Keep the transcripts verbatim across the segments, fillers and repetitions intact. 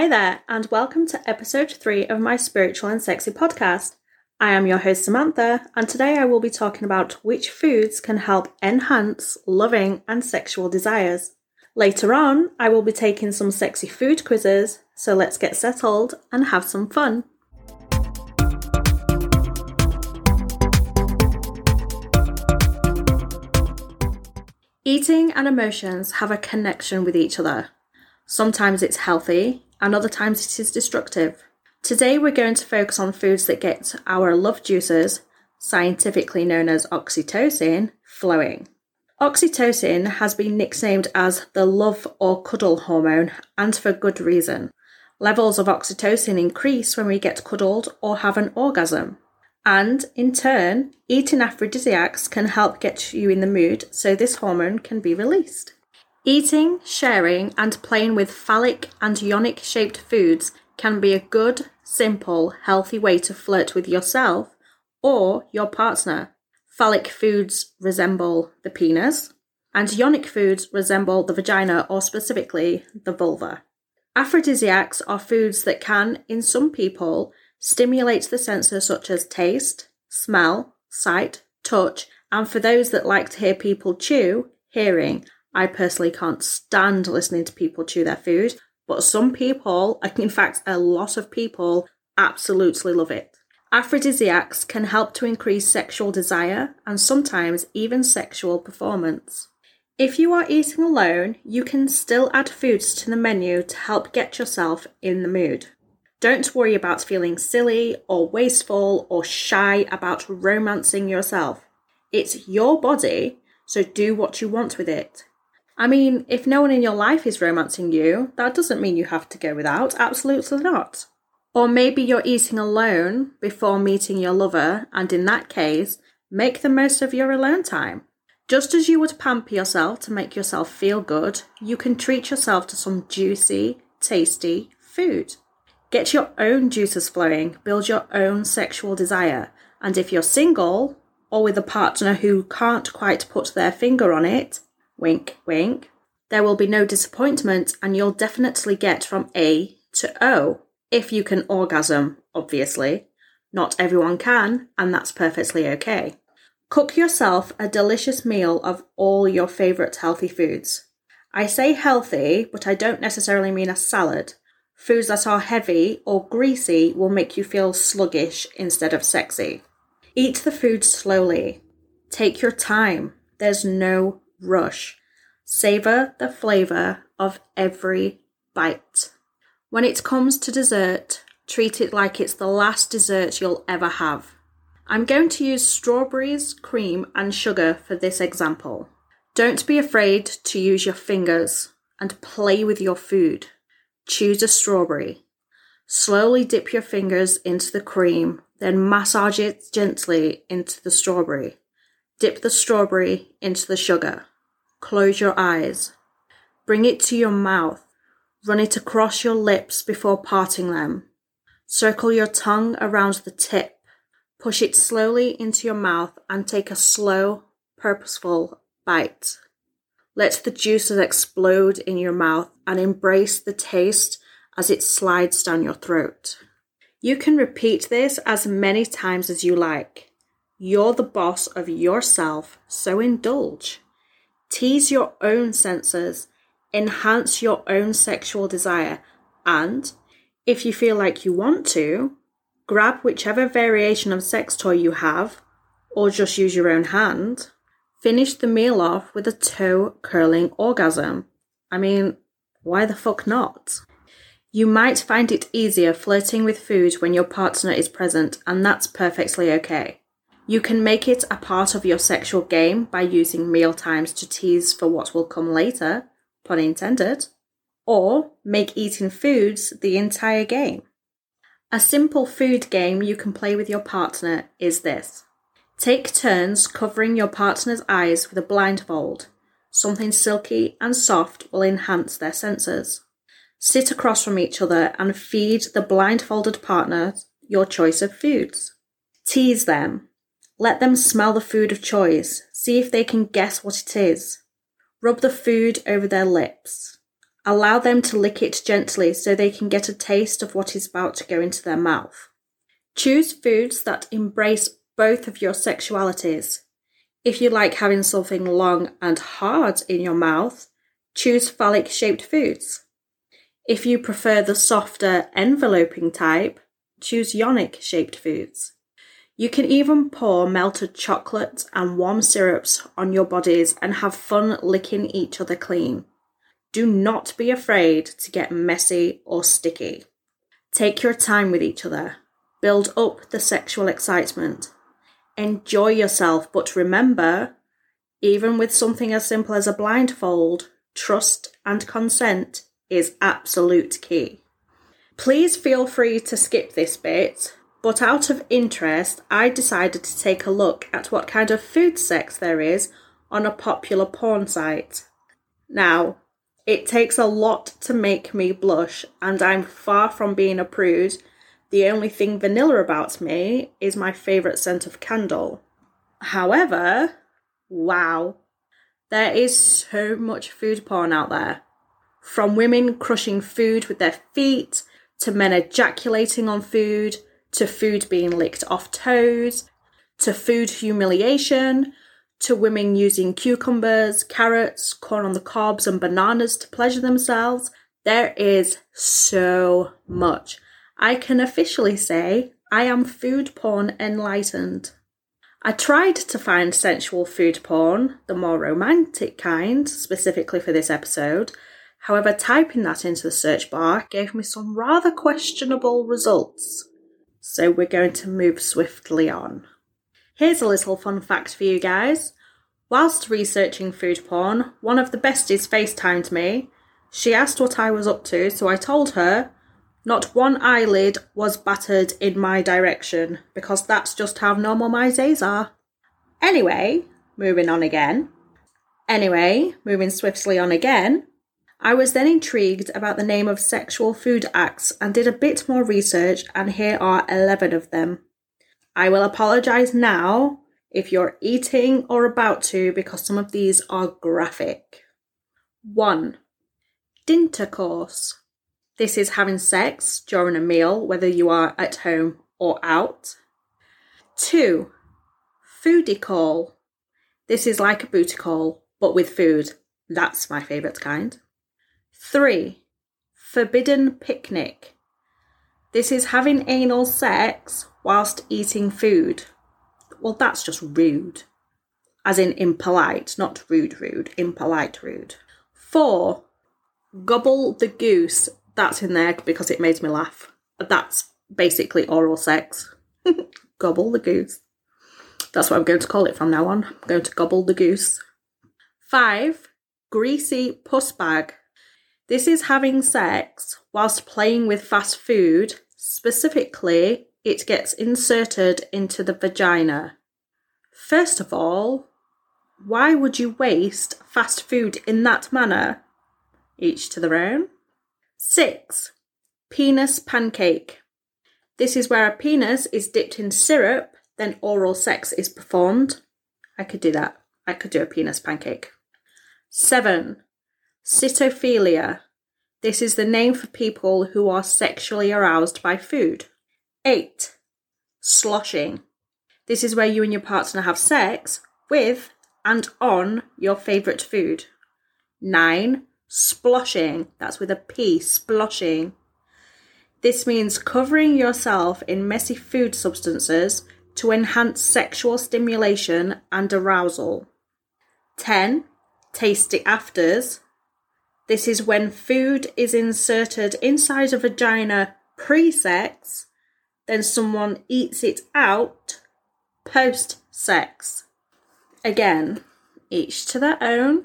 Hi there, and welcome to episode three of my Spiritual and Sexy podcast. I am your host Samantha, and today I will be talking about which foods can help enhance loving and sexual desires. Later on, I will be taking some sexy food quizzes, so let's get settled and have some fun. Eating and emotions have a connection with each other. Sometimes it's healthy, and other times it is destructive. Today we're going to focus on foods that get our love juices, scientifically known as oxytocin, flowing. Oxytocin has been nicknamed as the love or cuddle hormone, and for good reason. Levels of oxytocin increase when we get cuddled or have an orgasm. And, in turn, eating aphrodisiacs can help get you in the mood so this hormone can be released. Eating, sharing, and playing with phallic and yonic-shaped foods can be a good, simple, healthy way to flirt with yourself or your partner. Phallic foods resemble the penis, and yonic foods resemble the vagina, or specifically the vulva. Aphrodisiacs are foods that can, in some people, stimulate the senses such as taste, smell, sight, touch, and for those that like to hear people chew, hearing. I personally can't stand listening to people chew their food, but some people, in fact a lot of people, absolutely love it. Aphrodisiacs can help to increase sexual desire and sometimes even sexual performance. If you are eating alone, you can still add foods to the menu to help get yourself in the mood. Don't worry about feeling silly or wasteful or shy about romancing yourself. It's your body, so do what you want with it. I mean, if no one in your life is romancing you, that doesn't mean you have to go without. Absolutely not. Or maybe you're eating alone before meeting your lover, and in that case, make the most of your alone time. Just as you would pamper yourself to make yourself feel good, you can treat yourself to some juicy, tasty food. Get your own juices flowing, build your own sexual desire, and if you're single, or with a partner who can't quite put their finger on it, wink, wink, there will be no disappointment and you'll definitely get from A to O, if you can orgasm, obviously. Not everyone can, and that's perfectly okay. Cook yourself a delicious meal of all your favourite healthy foods. I say healthy, but I don't necessarily mean a salad. Foods that are heavy or greasy will make you feel sluggish instead of sexy. Eat the food slowly. Take your time. There's no rush. Savour the flavour of every bite. When it comes to dessert, treat it like it's the last dessert you'll ever have. I'm going to use strawberries, cream and sugar for this example. Don't be afraid to use your fingers and play with your food. Choose a strawberry. Slowly dip your fingers into the cream, then massage it gently into the strawberry. Dip the strawberry into the sugar. Close your eyes. Bring it to your mouth. Run it across your lips before parting them. Circle your tongue around the tip. Push it slowly into your mouth and take a slow, purposeful bite. Let the juices explode in your mouth and embrace the taste as it slides down your throat. You can repeat this as many times as you like. You're the boss of yourself, so indulge. Tease your own senses, enhance your own sexual desire, and, if you feel like you want to, grab whichever variation of sex toy you have, or just use your own hand. Finish the meal off with a toe-curling orgasm. I mean, why the fuck not? You might find it easier flirting with food when your partner is present, and that's perfectly okay. You can make it a part of your sexual game by using meal times to tease for what will come later, pun intended, or make eating foods the entire game. A simple food game you can play with your partner is this. Take turns covering your partner's eyes with a blindfold. Something silky and soft will enhance their senses. Sit across from each other and feed the blindfolded partner your choice of foods. Tease them. Let them smell the food of choice. See if they can guess what it is. Rub the food over their lips. Allow them to lick it gently so they can get a taste of what is about to go into their mouth. Choose foods that embrace both of your sexualities. If you like having something long and hard in your mouth, choose phallic-shaped foods. If you prefer the softer, enveloping type, choose yonic-shaped foods. You can even pour melted chocolate and warm syrups on your bodies and have fun licking each other clean. Do not be afraid to get messy or sticky. Take your time with each other. Build up the sexual excitement. Enjoy yourself, but remember, even with something as simple as a blindfold, trust and consent is absolute key. Please feel free to skip this bit, but out of interest, I decided to take a look at what kind of food sex there is on a popular porn site. Now, it takes a lot to make me blush, and I'm far from being a prude. The only thing vanilla about me is my favourite scent of candle. However, wow, there is so much food porn out there. From women crushing food with their feet, to men ejaculating on food, to food being licked off toes, to food humiliation, to women using cucumbers, carrots, corn on the cobs and bananas to pleasure themselves. There is so much. I can officially say I am food porn enlightened. I tried to find sensual food porn, the more romantic kind, specifically for this episode. However, typing that into the search bar gave me some rather questionable results. So we're going to move swiftly on. Here's a little fun fact for you guys. Whilst researching food porn, one of the besties FaceTimed me. She asked what I was up to, so I told her not one eyelid was battered in my direction, because that's just how normal my days are. Anyway, moving on again. Anyway, moving swiftly on again. I was then intrigued about the name of sexual food acts and did a bit more research, and here are eleven of them. I will apologise now if you're eating or about to, because some of these are graphic. one. Dintercourse. This is having sex during a meal, whether you are at home or out. two. Foodie call. This is like a booty call, but with food. That's my favourite kind. three. Forbidden picnic. This is having anal sex whilst eating food. Well, that's just rude. As in impolite, not rude rude, impolite rude. four. Gobble the goose. That's in there because it made me laugh. That's basically oral sex. Gobble the goose. That's what I'm going to call it from now on. I'm going to gobble the goose. five. Greasy puss bag. This is having sex whilst playing with fast food. Specifically, it gets inserted into the vagina. First of all, why would you waste fast food in that manner? Each to their own. six. Penis pancake. This is where a penis is dipped in syrup, then oral sex is performed. I could do that. I could do a penis pancake. seven. Cytophilia. This is the name for people who are sexually aroused by food. eight. Sloshing. This is where you and your partner have sex with and on your favourite food. nine. Sploshing. That's with a P, sploshing. This means covering yourself in messy food substances to enhance sexual stimulation and arousal. ten. Tasty afters. This is when food is inserted inside a vagina pre-sex, then someone eats it out post-sex. Again, each to their own.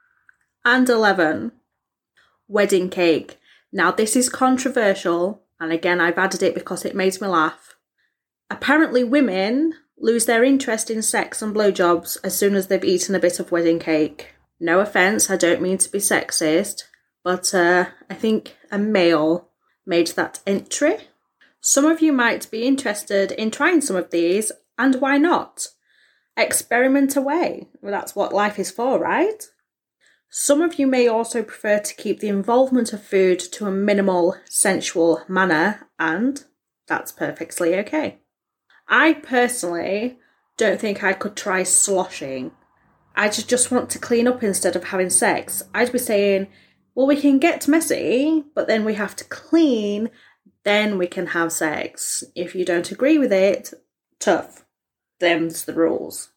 And eleven. Wedding cake. Now this is controversial, and again I've added it because it made me laugh. Apparently women lose their interest in sex and blowjobs as soon as they've eaten a bit of wedding cake. No offence, I don't mean to be sexist, but uh, I think a male made that entry. Some of you might be interested in trying some of these, and why not? Experiment away. Well, that's what life is for, right? Some of you may also prefer to keep the involvement of food to a minimal, sensual manner, and that's perfectly okay. I personally don't think I could try sloshing. I just want to clean up instead of having sex. I'd be saying, well, we can get messy, but then we have to clean, then we can have sex. If you don't agree with it, tough. Them's the rules.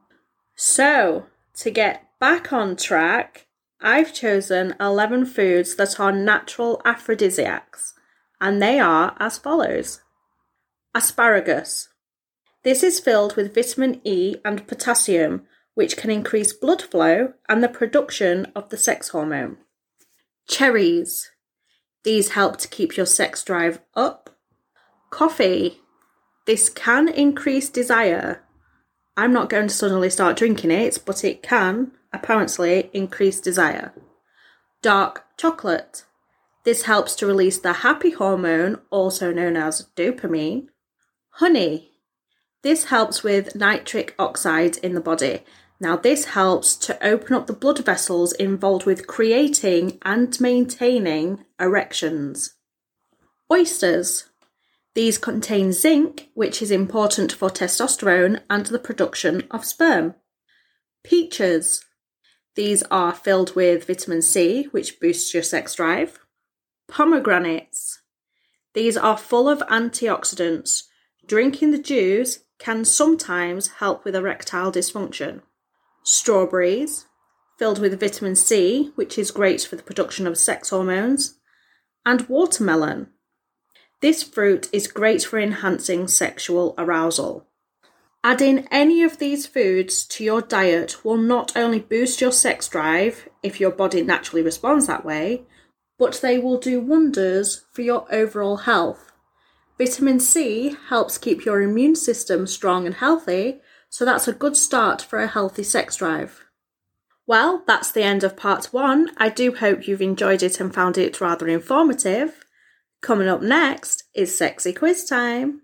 So, to get back on track, I've chosen eleven foods that are natural aphrodisiacs, and they are as follows. Asparagus. This is filled with vitamin E and potassium, which can increase blood flow and the production of the sex hormone. Cherries. These help to keep your sex drive up. Coffee. This can increase desire. I'm not going to suddenly start drinking it, but it can, apparently, increase desire. Dark chocolate. This helps to release the happy hormone, also known as dopamine. Honey. This helps with nitric oxide in the body. Now, this helps to open up the blood vessels involved with creating and maintaining erections. Oysters. These contain zinc, which is important for testosterone and the production of sperm. Peaches. These are filled with vitamin C, which boosts your sex drive. Pomegranates. These are full of antioxidants. Drinking the juice can sometimes help with erectile dysfunction. Strawberries, filled with vitamin C, which is great for the production of sex hormones. And watermelon. This fruit is great for enhancing sexual arousal. Adding any of these foods to your diet will not only boost your sex drive, if your body naturally responds that way, but they will do wonders for your overall health. Vitamin C helps keep your immune system strong and healthy, so that's a good start for a healthy sex drive. Well, that's the end of part one. I do hope you've enjoyed it and found it rather informative. Coming up next is Sexy Quiz Time.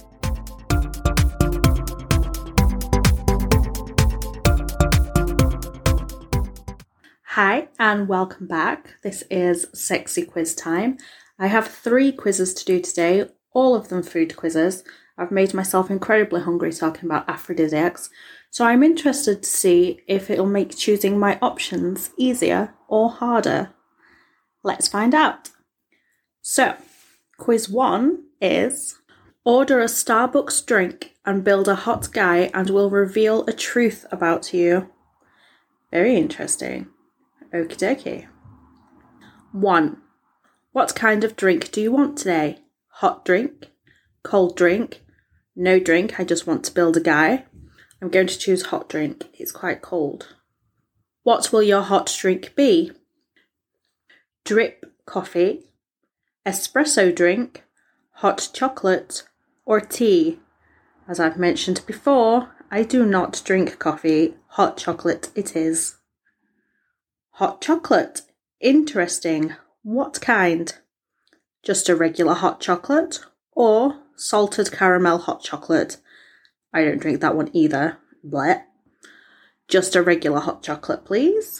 Hi and welcome back. This is Sexy Quiz Time. I have three quizzes to do today, all of them food quizzes. I've made myself incredibly hungry talking about aphrodisiacs, so I'm interested to see if it'll make choosing my options easier or harder. Let's find out. So, quiz one is, order a Starbucks drink and build a hot guy and we'll reveal a truth about you. Very interesting. Okie dokie. One. What kind of drink do you want today? Hot drink? Cold drink? No drink, I just want to build a guy. I'm going to choose hot drink. It's quite cold. What will your hot drink be? Drip coffee, espresso drink, hot chocolate, or tea? As I've mentioned before, I do not drink coffee. Hot chocolate it is. Hot chocolate. Interesting. What kind? Just a regular hot chocolate or salted caramel hot chocolate? I don't drink that one either. Blech. Just a regular hot chocolate, please.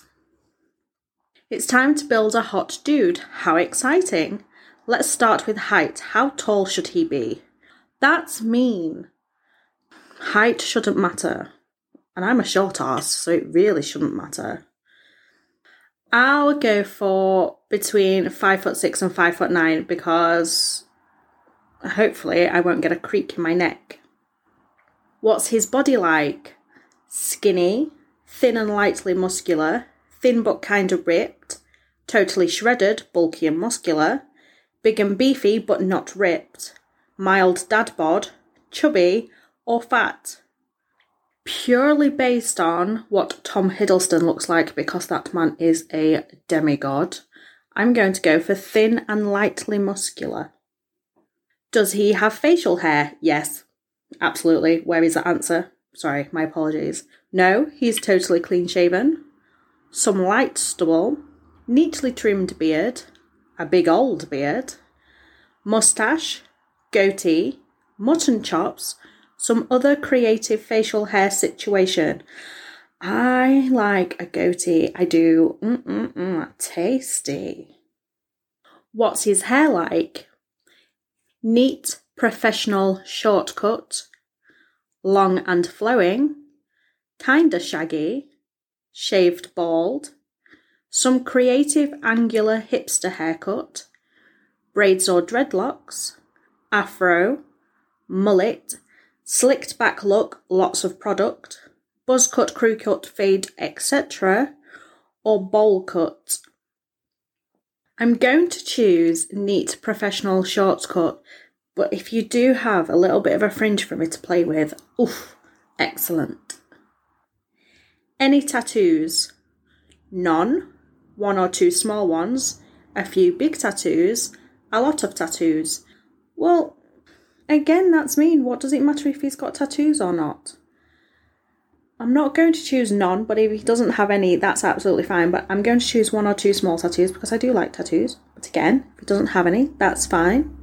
It's time to build a hot dude. How exciting. Let's start with height. How tall should he be? That's mean. Height shouldn't matter. And I'm a short ass, so it really shouldn't matter. I'll go for between five foot six and five foot nine because hopefully I won't get a creak in my neck. What's his body like? Skinny, thin and lightly muscular, thin but kind of ripped, totally shredded, bulky and muscular, big and beefy but not ripped, mild dad bod, chubby, or fat? Purely based on what Tom Hiddleston looks like, because that man is a demigod, I'm going to go for thin and lightly muscular. Does he have facial hair? Yes, absolutely. Where is that answer? Sorry, my apologies. No, he's totally clean shaven. Some light stubble, neatly trimmed beard, a big old beard, moustache, goatee, mutton chops, some other creative facial hair situation. I like a goatee. I do. Mm-mm-mm, tasty. What's his hair like? Neat, professional, shortcut, long and flowing, kinda shaggy, shaved bald, some creative angular hipster haircut, braids or dreadlocks, afro, mullet, slicked back look, lots of product, buzz cut, crew cut, fade, et cetera, or bowl cut. I'm going to choose neat, professional, shortcut, but if you do have a little bit of a fringe for me to play with, oof, excellent. Any tattoos? None, one or two small ones, a few big tattoos, a lot of tattoos. Well, again, that's mean. What does it matter if he's got tattoos or not? I'm not going to choose none, but if he doesn't have any, that's absolutely fine. But I'm going to choose one or two small tattoos because I do like tattoos. But again, if he doesn't have any, that's fine.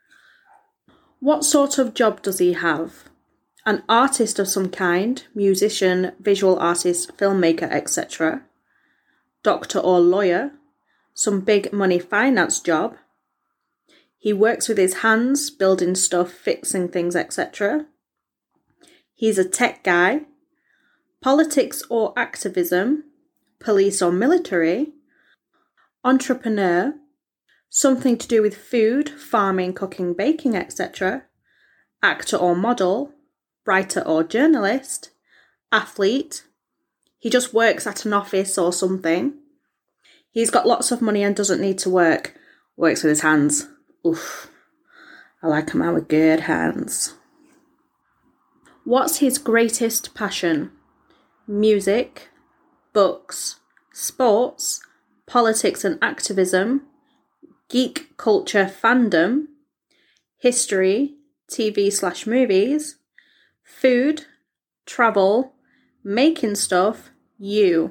What sort of job does he have? An artist of some kind, musician, visual artist, filmmaker, et cetera. Doctor or lawyer, some big money finance job. He works with his hands, building stuff, fixing things, et cetera. He's a tech guy. Politics or activism, police or military, entrepreneur, something to do with food, farming, cooking, baking, et cetera, actor or model, writer or journalist, athlete, he just works at an office or something, he's got lots of money and doesn't need to work, works with his hands. Oof, I like a man with good hands. What's his greatest passion? Music, books, sports, politics and activism, geek culture fandom, history, T V slash movies, food, travel, making stuff, you.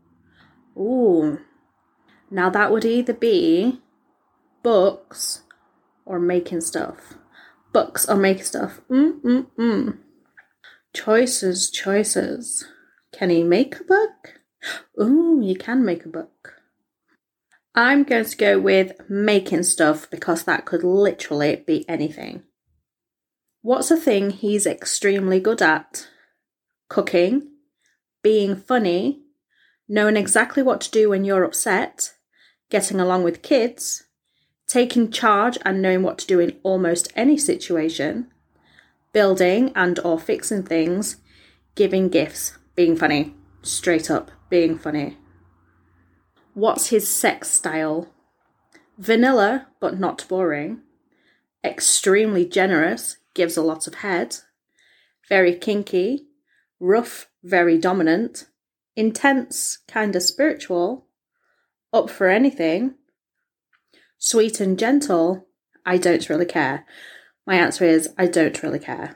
Ooh, now that would either be books or making stuff. Books or making stuff. Mm-mm-mm. Choices, choices. Can he make a book? Ooh, you can make a book. I'm going to go with making stuff because that could literally be anything. What's a thing he's extremely good at? Cooking, being funny, knowing exactly what to do when you're upset, getting along with kids, taking charge and knowing what to do in almost any situation, building and or fixing things, giving gifts. Being funny. Straight up, being funny. What's his sex style? Vanilla, but not boring. Extremely generous, gives a lot of head. Very kinky. Rough, very dominant. Intense, kinda spiritual. Up for anything. Sweet and gentle. I don't really care. My answer is I don't really care.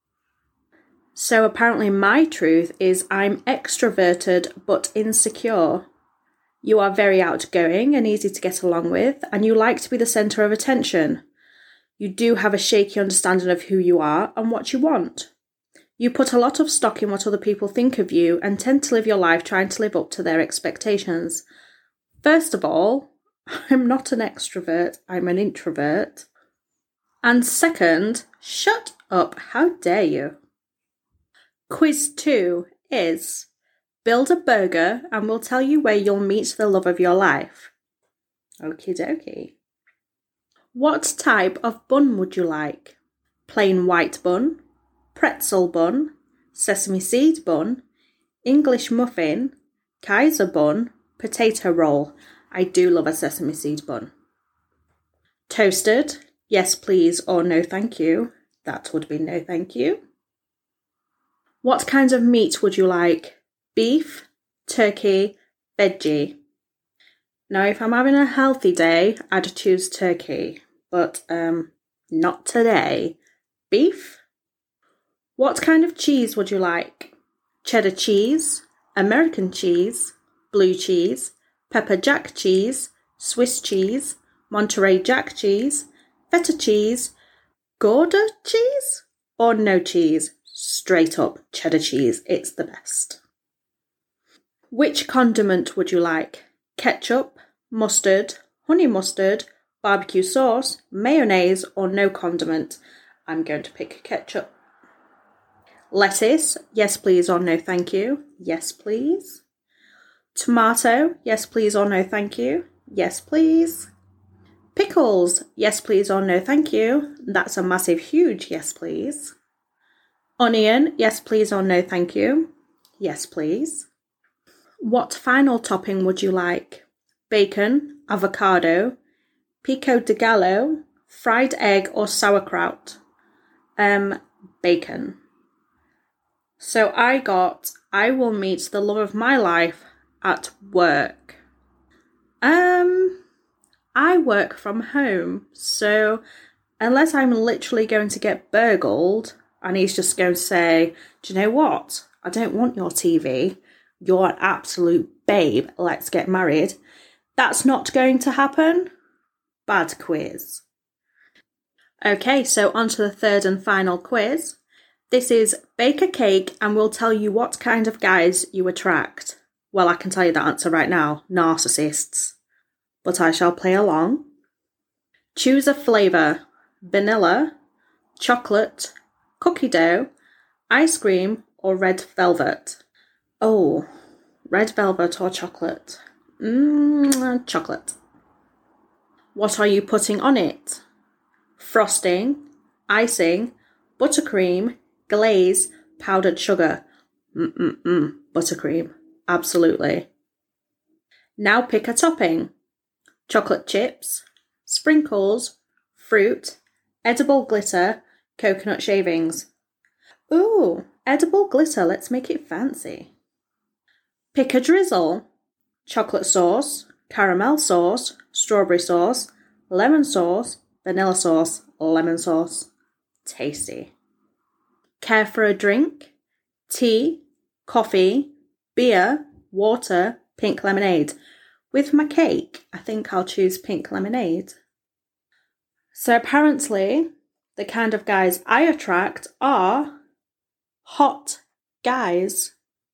So apparently my truth is I'm extroverted but insecure. You are very outgoing and easy to get along with, and you like to be the centre of attention. You do have a shaky understanding of who you are and what you want. You put a lot of stock in what other people think of you and tend to live your life trying to live up to their expectations. First of all, I'm not an extrovert, I'm an introvert. And second, shut up, how dare you? Quiz two is, build a burger and we'll tell you where you'll meet the love of your life. Okie dokie. What type of bun would you like? Plain white bun, pretzel bun, sesame seed bun, English muffin, Kaiser bun, potato roll. I do love a sesame seed bun. Toasted, yes please or no thank you. That would be no thank you. What kind of meat would you like? Beef, turkey, veggie. Now, if I'm having a healthy day, I'd choose turkey, but um, not today. Beef? What kind of cheese would you like? Cheddar cheese, American cheese, blue cheese, pepper jack cheese, Swiss cheese, Monterey Jack cheese, feta cheese, Gouda cheese, or no cheese? Straight up cheddar cheese, it's the best. Which condiment would you like? Ketchup, mustard, honey mustard, barbecue sauce, mayonnaise, or no condiment? I'm going to pick ketchup. Lettuce, yes please or no thank you. Yes please. Tomato, yes please or no thank you. Yes please. Pickles, yes please or no thank you. That's a massive huge yes please. Onion, yes please or no thank you. Yes please. What final topping would you like? Bacon, avocado, pico de gallo, fried egg, or sauerkraut? Um, bacon. So I got, I will meet the love of my life at work. Um, I work from home, so unless I'm literally going to get burgled and he's just going to say, do you know what? I don't want your T V. You're an absolute babe. Let's get married. That's not going to happen. Bad quiz. Okay, so on to the third and final quiz. This is bake a cake and we'll tell you what kind of guys you attract. Well, I can tell you the answer right now. Narcissists. But I shall play along. Choose a flavour. Vanilla, chocolate, cookie dough, ice cream, or red velvet. Oh, red velvet or chocolate? Mmm, chocolate. What are you putting on it? Frosting, icing, buttercream, glaze, powdered sugar. Mm-mm-mm, buttercream. Absolutely. Now pick a topping. Chocolate chips, sprinkles, fruit, edible glitter, coconut shavings. Ooh, edible glitter, let's make it fancy. Pick a drizzle. Chocolate sauce, caramel sauce, strawberry sauce, lemon sauce, vanilla sauce, lemon sauce. Tasty. Care for a drink? Tea, coffee, beer, water, pink lemonade. With my cake, I think I'll choose pink lemonade. So apparently, the kind of guys I attract are hot guys.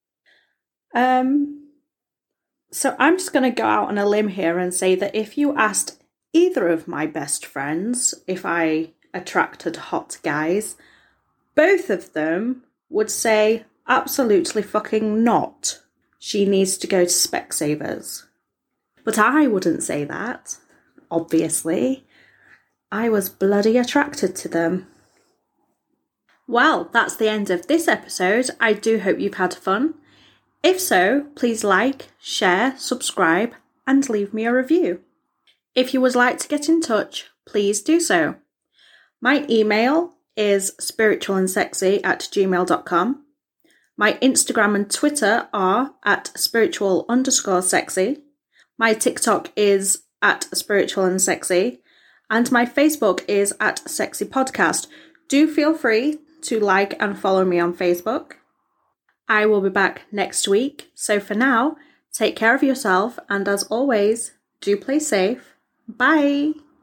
Um, so I'm just going to go out on a limb here and say that if you asked either of my best friends if I attracted hot guys, both of them would say absolutely fucking not. She needs to go to Specsavers. But I wouldn't say that, obviously. I was bloody attracted to them. Well, that's the end of this episode. I do hope you've had fun. If so, please like, share, subscribe, and leave me a review. If you would like to get in touch, please do so. My email is spiritualandsexy at gmail dot com. My Instagram and Twitter are at spiritual underscore sexy. My TikTok is at spiritual and sexy. And my Facebook is at Sexy Podcast. Do feel free to like and follow me on Facebook. I will be back next week. So for now, take care of yourself. And as always, do play safe. Bye.